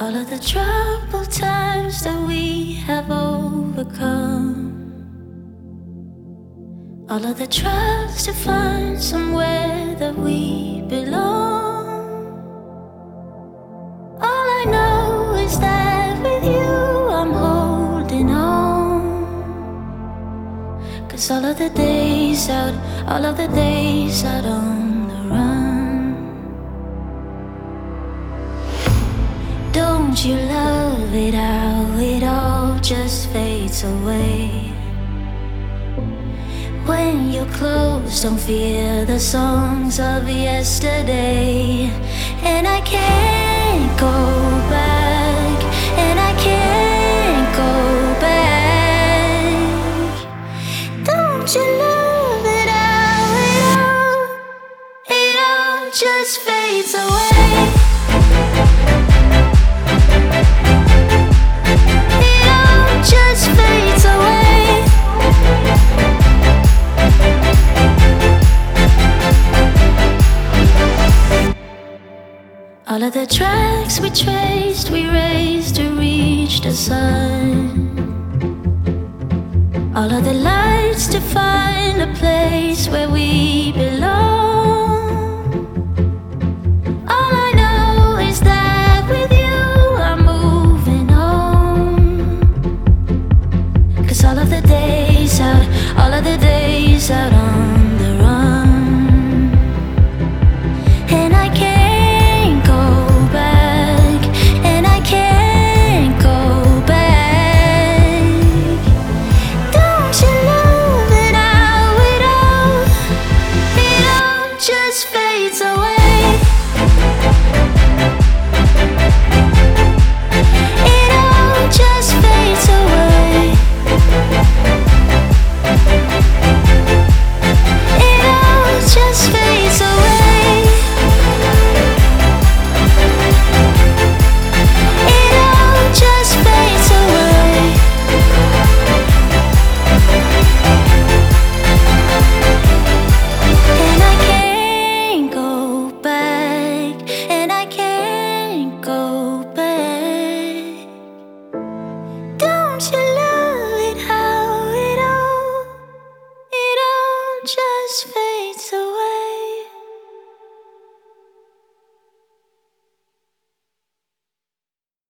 All of the troubled times that we have overcome, all of the tries to find somewhere that we belong. All I know is that with you I'm holding on. 'Cause all of the days out, all of the days out on the run. Don't you love it how it all just fades away? When you're close, don't fear the songs of yesterday. And I can't go back, and I can't go back. Don't you love it how it all just fades away? It all just fades away. All of the tracks we traced, we raced to reach the sun. All of the lights to find a place where we belong. All I know is that with you I'm moving on. 'Cause all of the days out, all of the days out on